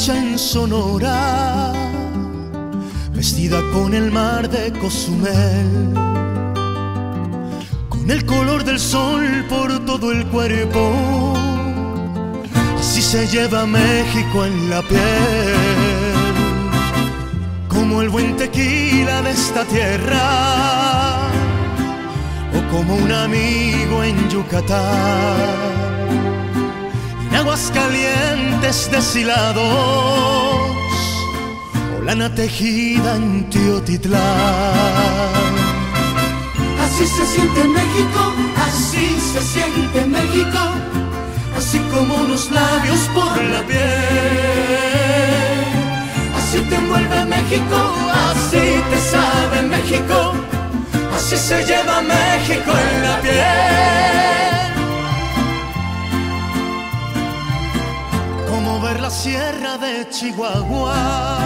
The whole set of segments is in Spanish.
noche en Sonora, vestida con el mar de Cozumel, con el color del sol por todo el cuerpo. Así se lleva México en la piel, como el buen tequila de esta tierra, o como un amigo en Yucatán. En Aguascalientes deshilados, o lana tejida en Teotitlán. Así se siente México, así se siente México, así como unos labios por la piel. Así te envuelve México, así te sabe México, así se lleva México en la piel. Como ver la sierra de Chihuahua,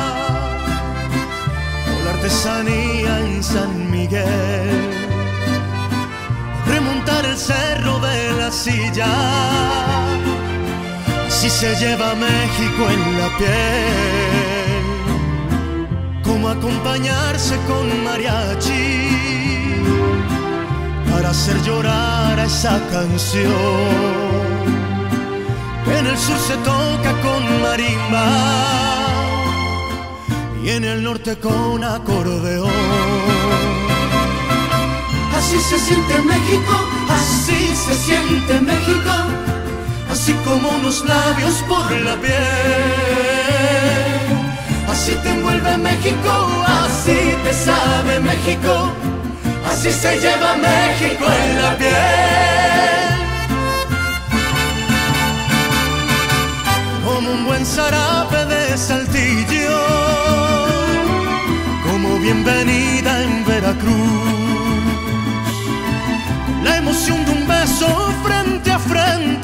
o la artesanía en San Miguel, remontar el cerro de la Silla. Así se lleva México en la piel, como acompañarse con mariachi para hacer llorar a esa canción. En el sur se toca con marimba y en el norte con acordeón. Así se siente México, así se siente México, así como unos labios por la piel. Así te envuelve México, así te sabe México, así se lleva México en la piel. Como un buen zarape de Saltillo, como bienvenida en Veracruz, la emoción de un beso frente a frente.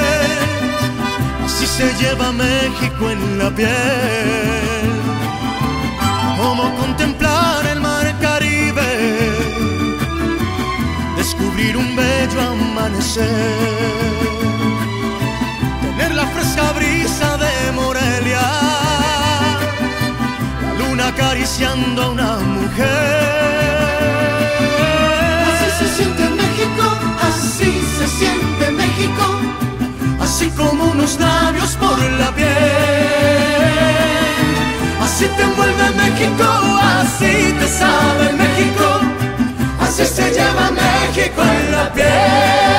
Así se lleva México en la piel, como contemplar el mar Caribe, descubrir un bello amanecer, tener la fresca brisa de Morelia, la luna acariciando a una mujer. Así se siente México, así se siente México, así como unos labios por la piel. Así te envuelve México, así te sabe México, así se lleva México en la piel.